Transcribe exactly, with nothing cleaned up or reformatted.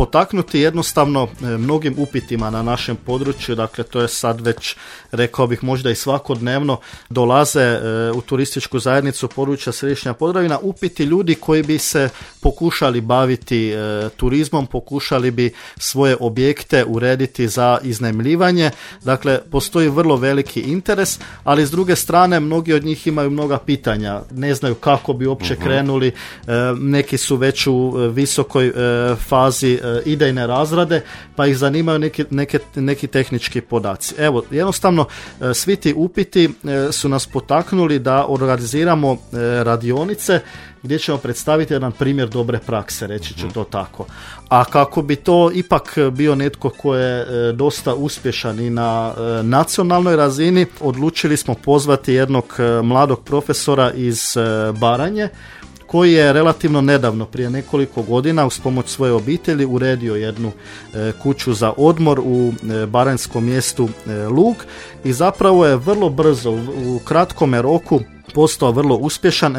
potaknuti jednostavno mnogim upitima na našem području, dakle to je sad već, rekao bih, možda i svakodnevno dolaze u turističku zajednicu područja Središnja Podravina upiti ljudi koji bi se pokušali baviti turizmom, pokušali bi svoje objekte urediti za iznajmljivanje. Dakle, postoji vrlo veliki interes, ali s druge strane mnogi od njih imaju mnoga pitanja, ne znaju kako bi uopće uh-huh. krenuli, neki su već u visokoj fazi idejne razrade, pa ih zanimaju neki, neke, neki tehnički podaci. Evo, jednostavno svi ti upiti su nas potaknuli da organiziramo radionice gdje ćemo predstaviti jedan primjer dobre prakse, reći ću to tako. A kako bi to ipak bio netko ko je dosta uspješan i na nacionalnoj razini, odlučili smo pozvati jednog mladog profesora iz Baranje, koji je relativno nedavno, prije nekoliko godina, uz pomoć svoje obitelji uredio jednu e, kuću za odmor u e, baranjskom mjestu e, Lug i zapravo je vrlo brzo, u, u kratkome roku postao vrlo uspješan.